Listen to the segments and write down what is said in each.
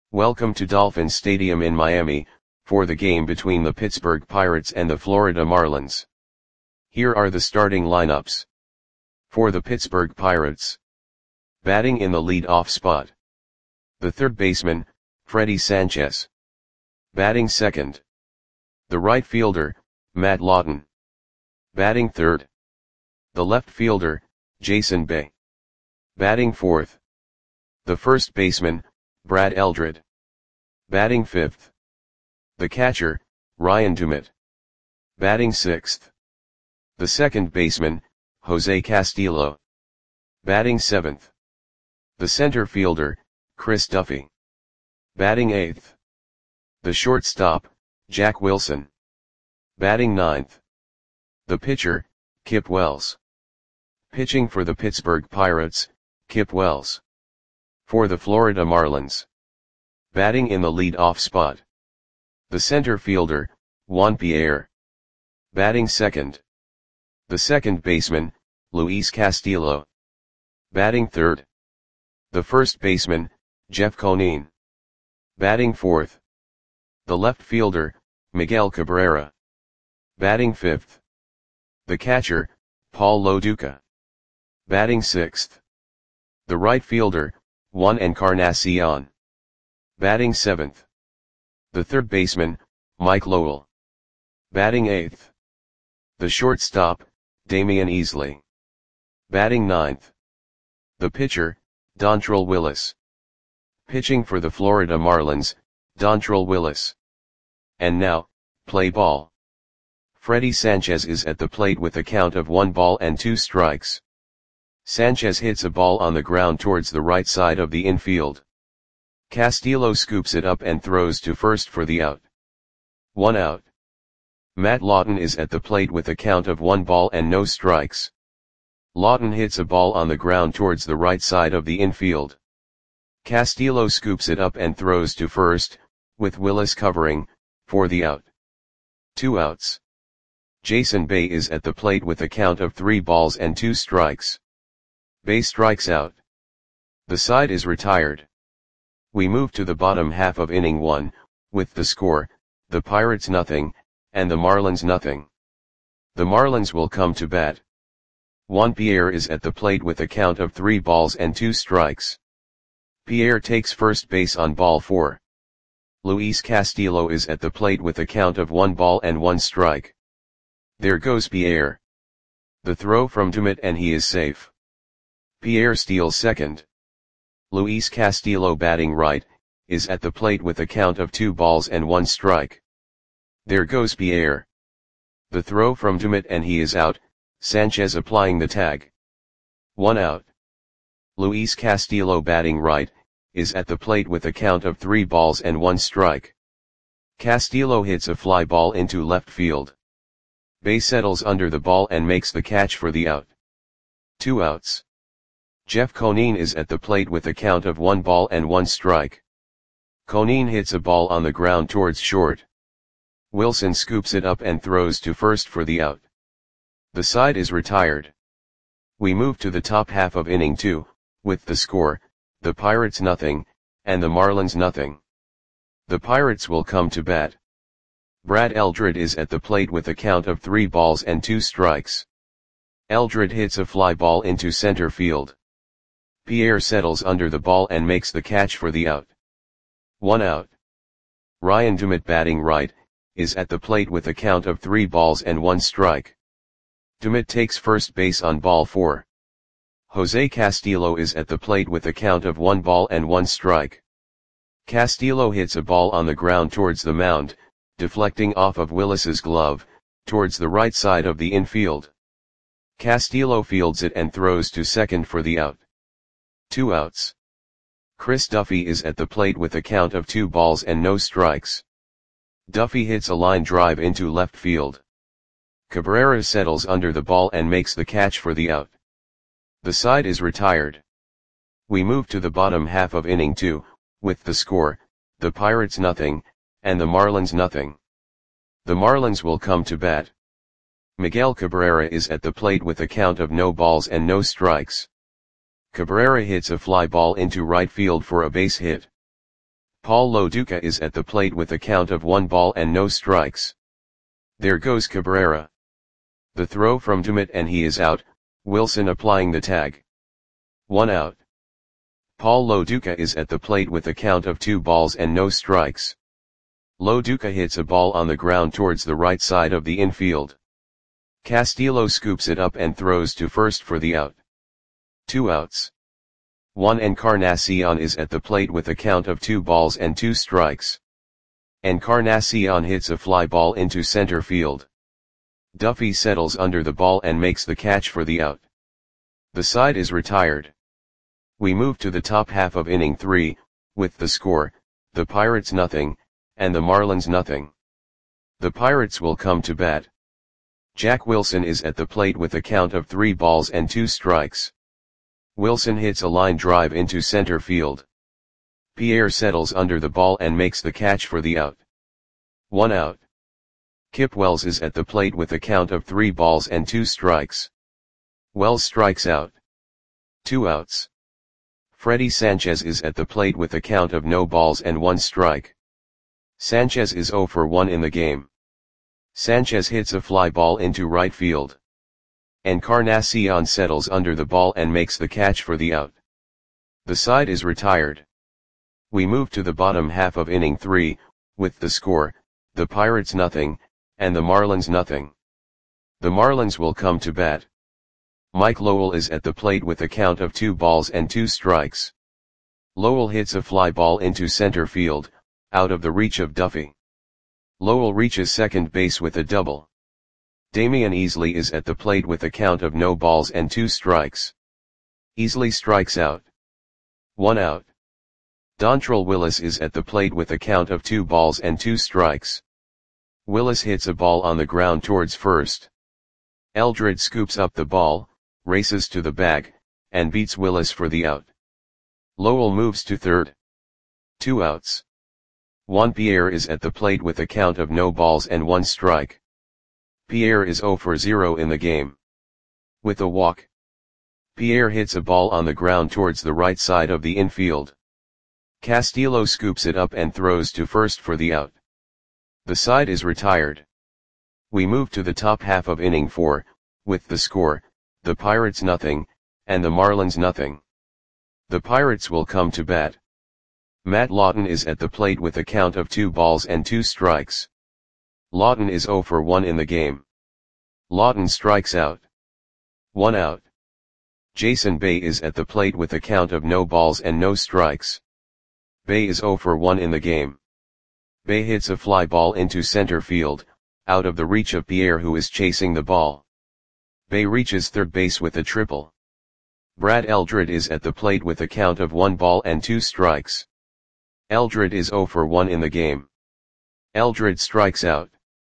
Welcome to Dolphins Stadium in Miami, for the game between the Pittsburgh Pirates and the Florida Marlins. Here are the starting lineups. For the Pittsburgh Pirates. Batting in the lead-off spot. The third baseman, Freddie Sanchez. Batting second. The right fielder, Matt Lawton. Batting third. The left fielder, Jason Bay. Batting fourth. The first baseman, Brad Eldred. Batting fifth. The catcher, Ryan Dumit. Batting sixth. The second baseman, Jose Castillo. Batting seventh. The center fielder, Chris Duffy. Batting eighth. The shortstop, Jack Wilson. Batting ninth. The pitcher, Kip Wells. Pitching for the Pittsburgh Pirates, Kip Wells. For the Florida Marlins. Batting in the lead-off spot. The center fielder, Juan Pierre. Batting second. The second baseman, Luis Castillo. Batting third. The first baseman, Jeff Conine. Batting fourth. The left fielder, Miguel Cabrera. Batting fifth. The catcher, Paul Lo Duca. Batting sixth. The right fielder, Juan Encarnacion. Batting seventh. The third baseman, Mike Lowell. Batting eighth. The shortstop, Damian Easley. Batting ninth. The pitcher, Dontrelle Willis. Pitching for the Florida Marlins, Dontrelle Willis. And now, play ball. Freddie Sanchez is at the plate with a count of 1 ball and 2 strikes. Sanchez hits a ball on the ground towards the right side of the infield. Castillo scoops it up and throws to first for the out. 1 out. Matt Lawton is at the plate with a count of 1 ball and no strikes. Lawton hits a ball on the ground towards the right side of the infield. Castillo scoops it up and throws to first, with Willis covering, for the out. 2 outs. Jason Bay is at the plate with a count of 3 balls and 2 strikes. Bay strikes out. The side is retired. We move to the bottom half of inning 1, with the score, the Pirates nothing, and the Marlins nothing. The Marlins will come to bat. Juan Pierre is at the plate with a count of 3 balls and 2 strikes. Pierre takes first base on ball 4. Luis Castillo is at the plate with a count of 1 ball and 1 strike. There goes Pierre. The throw from Dumit and he is safe. Pierre steals second. Luis Castillo batting right, is at the plate with a count of 2 balls and 1 strike. There goes Pierre. The throw from Dumit and he is out, Sanchez applying the tag. 1 out. Luis Castillo batting right, is at the plate with a count of 3 balls and 1 strike. Castillo hits a fly ball into left field. Bay settles under the ball and makes the catch for the out. 2 outs. Jeff Conine is at the plate with a count of 1 ball and 1 strike. Conine hits a ball on the ground towards short. Wilson scoops it up and throws to first for the out. The side is retired. We move to the top half of inning 2, with the score, the Pirates nothing, and the Marlins nothing. The Pirates will come to bat. Brad Eldred is at the plate with a count of 3 balls and 2 strikes. Eldred hits a fly ball into center field. Pierre settles under the ball and makes the catch for the out. 1 out. Ryan Dumit batting right, is at the plate with a count of 3 balls and 1 strike. Dumit takes first base on ball 4. Jose Castillo is at the plate with a count of 1 ball and 1 strike. Castillo hits a ball on the ground towards the mound, deflecting off of Willis's glove, towards the right side of the infield. Castillo fields it and throws to second for the out. 2 outs. Chris Duffy is at the plate with a count of 2 balls and no strikes. Duffy hits a line drive into left field. Cabrera settles under the ball and makes the catch for the out. The side is retired. We move to the bottom half of inning 2, with the score, the Pirates nothing, and the Marlins nothing. The Marlins will come to bat. Miguel Cabrera is at the plate with a count of no balls and no strikes. Cabrera hits a fly ball into right field for a base hit. Paul Lo Duca is at the plate with a count of 1 ball and no strikes. There goes Cabrera. The throw from Dumit and he is out, Wilson applying the tag. 1 out. Paul Lo Duca is at the plate with a count of 2 balls and no strikes. Lo Duca hits a ball on the ground towards the right side of the infield. Castillo scoops it up and throws to first for the out. 2 outs. Juan Encarnacion is at the plate with a count of 2 balls and 2 strikes. Encarnacion hits a fly ball into center field. Duffy settles under the ball and makes the catch for the out. The side is retired. We move to the top half of inning 3, with the score, the Pirates nothing, and the Marlins nothing. The Pirates will come to bat. Jack Wilson is at the plate with a count of 3 balls and 2 strikes. Wilson hits a line drive into center field. Pierre settles under the ball and makes the catch for the out. 1 out. Kip Wells is at the plate with a count of 3 balls and 2 strikes. Wells strikes out. 2 outs. Freddy Sanchez is at the plate with a count of no balls and 1 strike. Sanchez is 0 for 1 in the game. Sanchez hits a fly ball into right field. Encarnacion settles under the ball and makes the catch for the out. The side is retired. We move to the bottom half of inning 3, with the score, the Pirates nothing, and the Marlins nothing. The Marlins will come to bat. Mike Lowell is at the plate with a count of 2 balls and 2 strikes. Lowell hits a fly ball into center field, out of the reach of Duffy. Lowell reaches second base with a double. Damian Easley is at the plate with a count of no balls and 2 strikes. Easley strikes out. 1 out. Dontrelle Willis is at the plate with a count of 2 balls and 2 strikes. Willis hits a ball on the ground towards first. Eldred scoops up the ball, races to the bag, and beats Willis for the out. Lowell moves to third. 2 outs. Juan Pierre is at the plate with a count of no balls and 1 strike. Pierre is 0 for 0 in the game. With a walk. Pierre hits a ball on the ground towards the right side of the infield. Castillo scoops it up and throws to first for the out. The side is retired. We move to the top half of inning 4, with the score, the Pirates nothing, and the Marlins nothing. The Pirates will come to bat. Matt Lawton is at the plate with a count of 2 balls and 2 strikes. Lawton is 0 for 1 in the game. Lawton strikes out. 1 out. Jason Bay is at the plate with a count of no balls and no strikes. Bay is 0 for 1 in the game. Bay hits a fly ball into center field, out of the reach of Pierre who is chasing the ball. Bay reaches third base with a triple. Brad Eldred is at the plate with a count of 1 ball and 2 strikes. Eldred is 0 for 1 in the game. Eldred strikes out.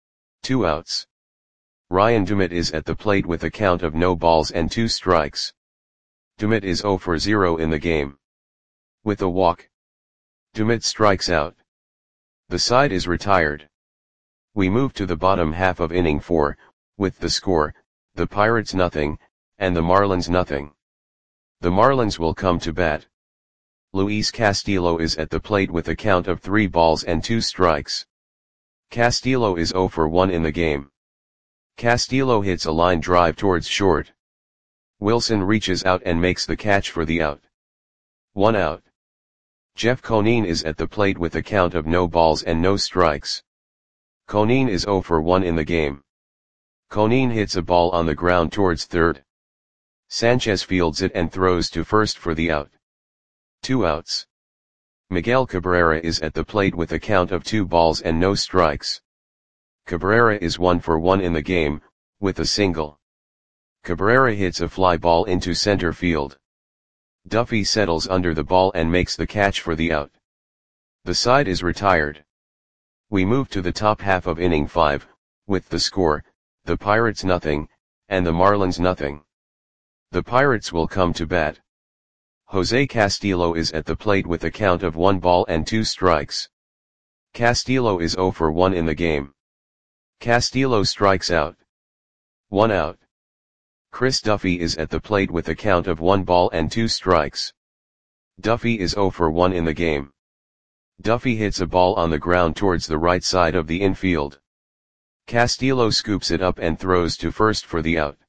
2 outs. Ryan Dumit is at the plate with a count of no balls and 2 strikes. Dumit is 0 for 0 in the game. With a walk. Dumit strikes out. The side is retired. We move to the bottom half of inning 4, with the score, the Pirates nothing, and the Marlins nothing. The Marlins will come to bat. Luis Castillo is at the plate with a count of 3 balls and 2 strikes. Castillo is 0 for 1 in the game. Castillo hits a line drive towards short. Wilson reaches out and makes the catch for the out. 1 out. Jeff Conine is at the plate with a count of no balls and no strikes. Conine is 0 for 1 in the game. Conine hits a ball on the ground towards third. Sanchez fields it and throws to first for the out. 2 outs. Miguel Cabrera is at the plate with a count of 2 balls and no strikes. Cabrera is 1 for 1 in the game, with a single. Cabrera hits a fly ball into center field. Duffy settles under the ball and makes the catch for the out. The side is retired. We move to the top half of inning 5, with the score, the Pirates nothing, and the Marlins nothing. The Pirates will come to bat. Jose Castillo is at the plate with a count of 1 ball and 2 strikes. Castillo is 0 for 1 in the game. Castillo strikes out. 1 out. Chris Duffy is at the plate with a count of 1 ball and 2 strikes. Duffy is 0 for 1 in the game. Duffy hits a ball on the ground towards the right side of the infield. Castillo scoops it up and throws to first for the out.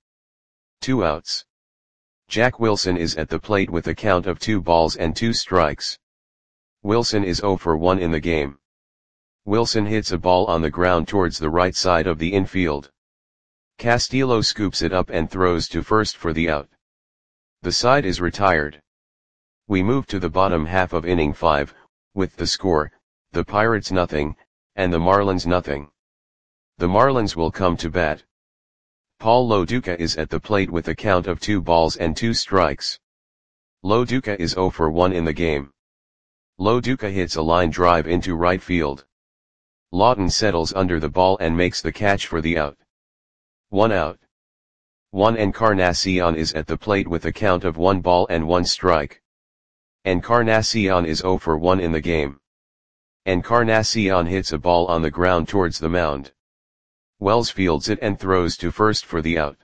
2 outs. Jack Wilson is at the plate with a count of 2 balls and 2 strikes. Wilson is 0 for 1 in the game. Wilson hits a ball on the ground towards the right side of the infield. Castillo scoops it up and throws to first for the out. The side is retired. We move to the bottom half of inning 5, with the score, the Pirates nothing, and the Marlins nothing. The Marlins will come to bat. Paul Loduca is at the plate with a count of 2 balls and 2 strikes. Loduca is 0 for 1 in the game. Loduca hits a line drive into right field. Lawton settles under the ball and makes the catch for the out. 1 out. Juan Encarnacion is at the plate with a count of 1 ball and 1 strike. Encarnacion is 0 for 1 in the game. Encarnacion hits a ball on the ground towards the mound. Wells fields it and throws to first for the out.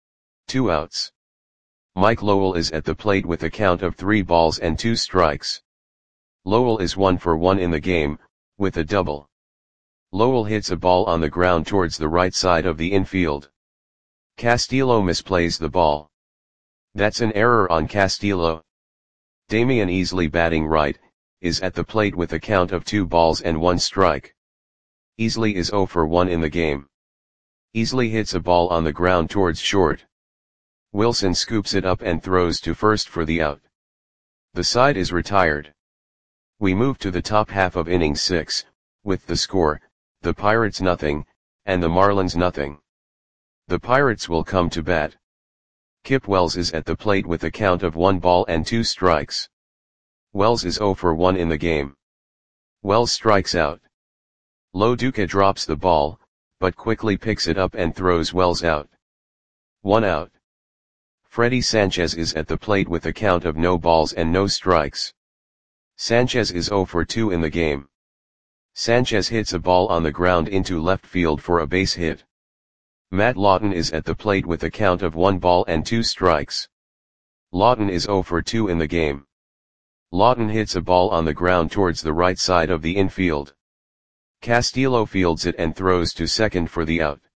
2 outs. Mike Lowell is at the plate with a count of 3 balls and 2 strikes. Lowell is 1 for 1 in the game, with a double. Lowell hits a ball on the ground towards the right side of the infield. Castillo misplays the ball. That's an error on Castillo. Damian Easley, batting right, is at the plate with a count of 2 balls and 1 strike. Easley is 0 for 1 in the game. Easley hits a ball on the ground towards short. Wilson scoops it up and throws to first for the out. The side is retired. We move to the top half of inning 6, with the score, the Pirates nothing, and the Marlins nothing. The Pirates will come to bat. Kip Wells is at the plate with a count of 1 ball and 2 strikes. Wells is 0 for 1 in the game. Wells strikes out. Loduca drops the ball, but quickly picks it up and throws Wells out. 1 out. Freddie Sanchez is at the plate with a count of no balls and no strikes. Sanchez is 0 for 2 in the game. Sanchez hits a ball on the ground into left field for a base hit. Matt Lawton is at the plate with a count of 1 ball and 2 strikes. Lawton is 0 for 2 in the game. Lawton hits a ball on the ground towards the right side of the infield. Castillo fields it and throws to second for the out.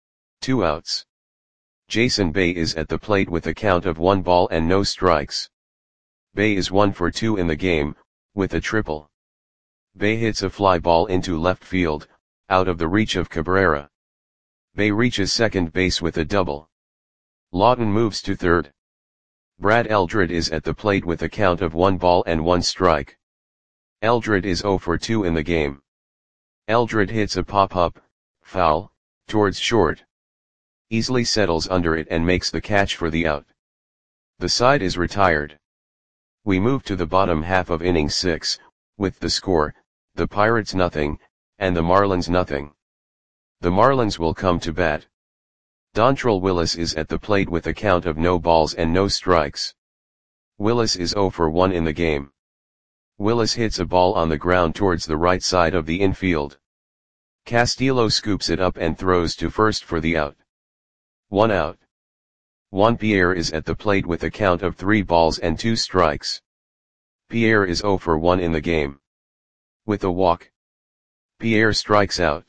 2 outs. Jason Bay is at the plate with a count of 1 ball and no strikes. Bay is 1 for 2 in the game, with a triple. Bay hits a fly ball into left field, out of the reach of Cabrera. Bay reaches second base with a double. Lawton moves to third. Brad Eldred is at the plate with a count of 1 ball and 1 strike. Eldred is 0 for 2 in the game. Eldred hits a pop-up, foul, towards short. Easley settles under it and makes the catch for the out. The side is retired. We move to the bottom half of inning 6, with the score, the Pirates nothing, and the Marlins nothing. The Marlins will come to bat. Dontrelle Willis is at the plate with a count of no balls and no strikes. Willis is 0 for 1 in the game. Willis hits a ball on the ground towards the right side of the infield. Castillo scoops it up and throws to first for the out. 1 out. Juan Pierre is at the plate with a count of 3 balls and 2 strikes. Pierre is 0 for 1 in the game. With a walk, Pierre strikes out.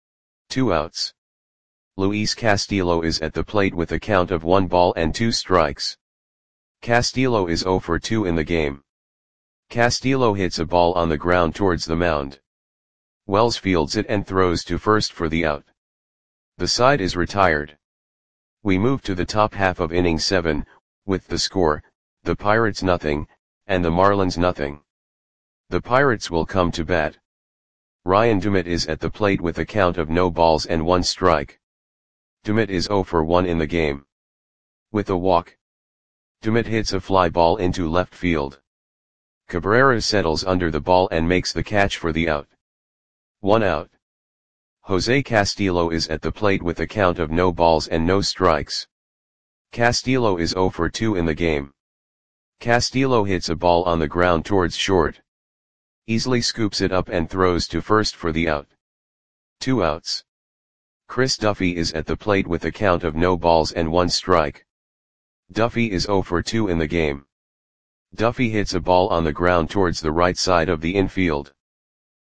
2 outs. Luis Castillo is at the plate with a count of 1 ball and 2 strikes. Castillo is 0 for 2 in the game. Castillo hits a ball on the ground towards the mound. Wells fields it and throws to first for the out. The side is retired. We move to the top half of inning 7, with the score, the Pirates nothing, and the Marlins nothing. The Pirates will come to bat. Ryan Dumit is at the plate with a count of no balls and 1 strike. Dumit is 0 for 1 in the game. With a walk, Dumit hits a fly ball into left field. Cabrera settles under the ball and makes the catch for the out. 1 out. Jose Castillo is at the plate with a count of no balls and no strikes. Castillo is 0 for 2 in the game. Castillo hits a ball on the ground towards short. Easley scoops it up and throws to first for the out. 2 outs. Chris Duffy is at the plate with a count of no balls and 1 strike. Duffy is 0 for 2 in the game. Duffy hits a ball on the ground towards the right side of the infield.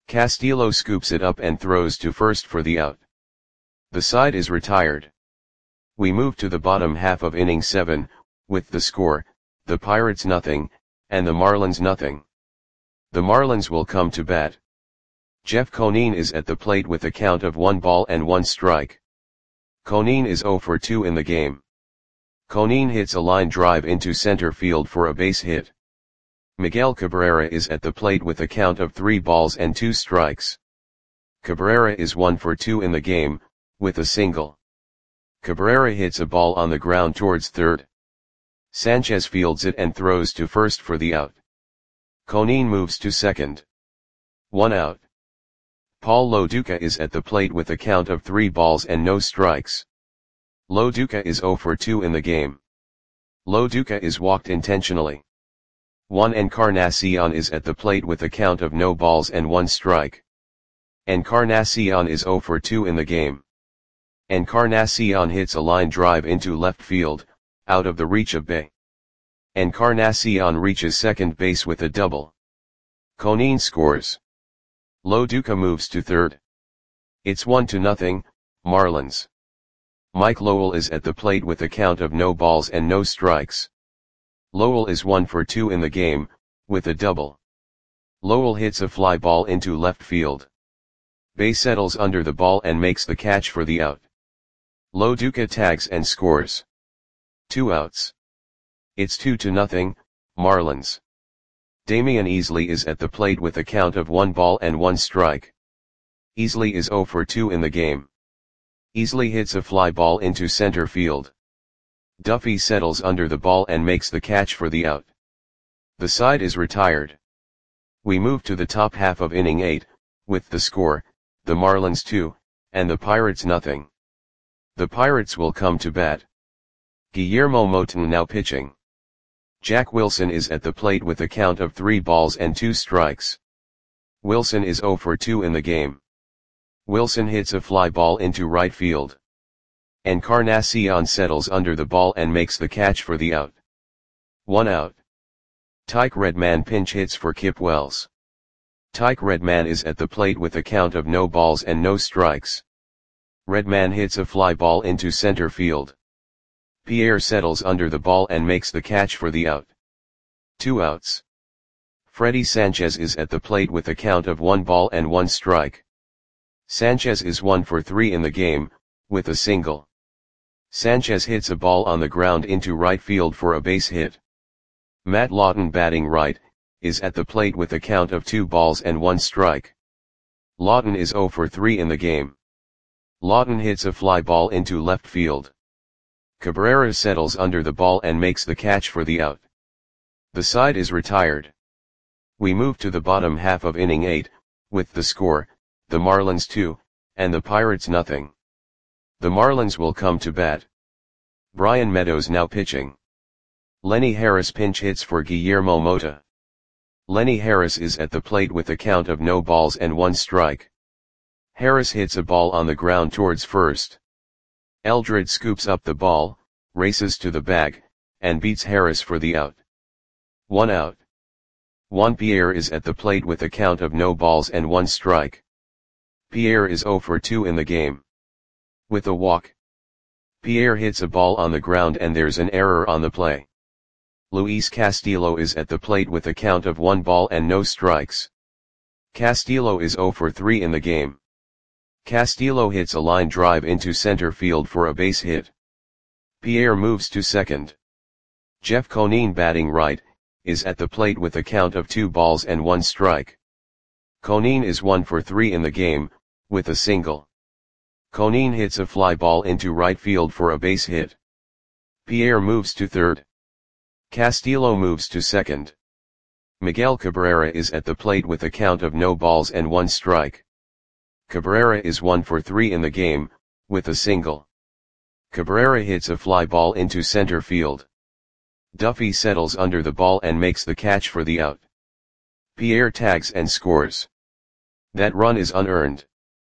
Castillo scoops it up and throws to first for the out. The side is retired. We move to the bottom half of inning 7, with the score, the Pirates nothing, and the Marlins nothing. The Marlins will come to bat. Jeff Conine is at the plate with a count of 1 ball and 1 strike. Conine is 0 for 2 in the game. Conine hits a line drive into center field for a base hit. Miguel Cabrera is at the plate with a count of 3 balls and 2 strikes. Cabrera is 1 for 2 in the game, with a single. Cabrera hits a ball on the ground towards third. Sanchez fields it and throws to first for the out. Conine moves to second. 1 out. Paul Loduca is at the plate with a count of 3 balls and no strikes. Loduca is 0 for 2 in the game. Loduca is walked intentionally. Juan Encarnacion is at the plate with a count of no balls and 1 strike. Encarnacion is 0 for 2 in the game. Encarnacion hits a line drive into left field, out of the reach of Bay. Encarnacion reaches second base with a double. Conine scores. Loduca moves to third. It's 1-0, Marlins. Mike Lowell is at the plate with a count of no balls and no strikes. Lowell is 1 for 2 in the game, with a double. Lowell hits a fly ball into left field. Bay settles under the ball and makes the catch for the out. Loduca tags and scores. 2 outs. It's 2-0, Marlins. Damian Easley is at the plate with a count of 1 ball and 1 strike. Easley is 0 for 2 in the game. Easley hits a fly ball into center field. Duffy settles under the ball and makes the catch for the out. The side is retired. We move to the top half of inning 8, with the score, the Marlins 2, and the Pirates nothing. The Pirates will come to bat. Guillermo Moton now pitching. Jack Wilson is at the plate with a count of 3 balls and 2 strikes. Wilson is 0 for 2 in the game. Wilson hits a fly ball into right field. Encarnacion settles under the ball and makes the catch for the out. 1 out. Tyke Redman pinch hits for Kip Wells. Tyke Redman is at the plate with a count of no balls and no strikes. Redman hits a fly ball into center field. Pierre settles under the ball and makes the catch for the out. 2 outs. Freddy Sanchez is at the plate with a count of 1 ball and 1 strike. Sanchez is 1 for 3 in the game, with a single. Sanchez hits a ball on the ground into right field for a base hit. Matt Lawton batting right, is at the plate with a count of 2 balls and 1 strike. Lawton is 0 for 3 in the game. Lawton hits a fly ball into left field. Cabrera settles under the ball and makes the catch for the out. The side is retired. We move to the bottom half of inning 8, with the score, the Marlins 2, and the Pirates nothing. The Marlins will come to bat. Brian Meadows now pitching. Lenny Harris pinch hits for Guillermo Mota. Lenny Harris is at the plate with a count of no balls and 1 strike. Harris hits a ball on the ground towards first. Eldred scoops up the ball, races to the bag, and beats Harris for the out. 1 out. Juan Pierre is at the plate with a count of no balls and 1 strike. Pierre is 0 for 2 in the game. With a walk. Pierre hits a ball on the ground and there's an error on the play. Luis Castillo is at the plate with a count of 1 ball and no strikes. Castillo is 0 for 3 in the game. Castillo hits a line drive into center field for a base hit. Pierre moves to second. Jeff Conine batting right, is at the plate with a count of 2 balls and 1 strike. Conine is 1 for 3 in the game, with a single. Conine hits a fly ball into right field for a base hit. Pierre moves to third. Castillo moves to second. Miguel Cabrera is at the plate with a count of no balls and 1 strike. Cabrera is 1 for 3 in the game, with a single. Cabrera hits a fly ball into center field. Duffy settles under the ball and makes the catch for the out. Pierre tags and scores. That run is unearned.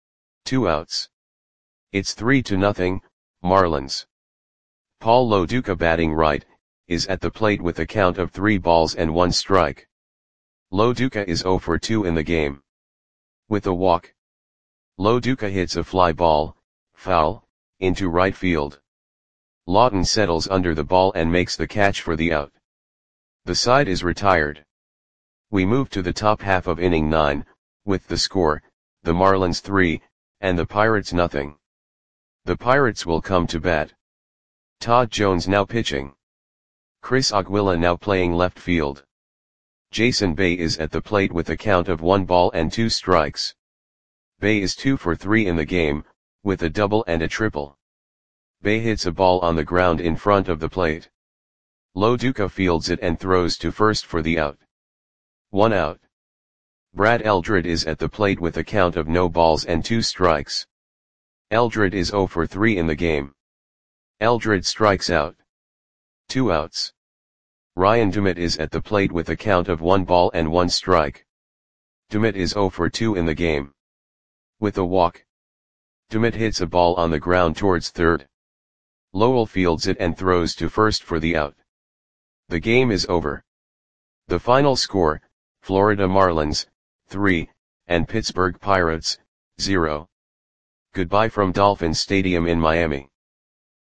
2 outs. It's 3-0, Marlins. Paul Loduca batting right, is at the plate with a count of 3 balls and 1 strike. Loduca is 0 for 2 in the game. With a walk. Lo Duca hits a fly ball, foul, into right field. Lawton settles under the ball and makes the catch for the out. The side is retired. We move to the top half of inning 9, with the score, the Marlins 3, and the Pirates nothing. The Pirates will come to bat. Todd Jones now pitching. Chris Aguila now playing left field. Jason Bay is at the plate with a count of 1-2 strikes. Bay is 2 for 3 in the game, with a double and a triple. Bay hits a ball on the ground in front of the plate. Lo Duca fields it and throws to first for the out. 1 out. Brad Eldred is at the plate with a count of no balls and 2 strikes. Eldred is 0 for 3 in the game. Eldred strikes out. 2 outs. Ryan DeMott is at the plate with a count of 1 ball and 1 strike. DeMott is 0 for 2 in the game. With a walk. DeMott hits a ball on the ground towards third. Lowell fields it and throws to first for the out. The game is over. The final score, Florida Marlins, 3, and Pittsburgh Pirates, 0. Goodbye from Dolphin Stadium in Miami.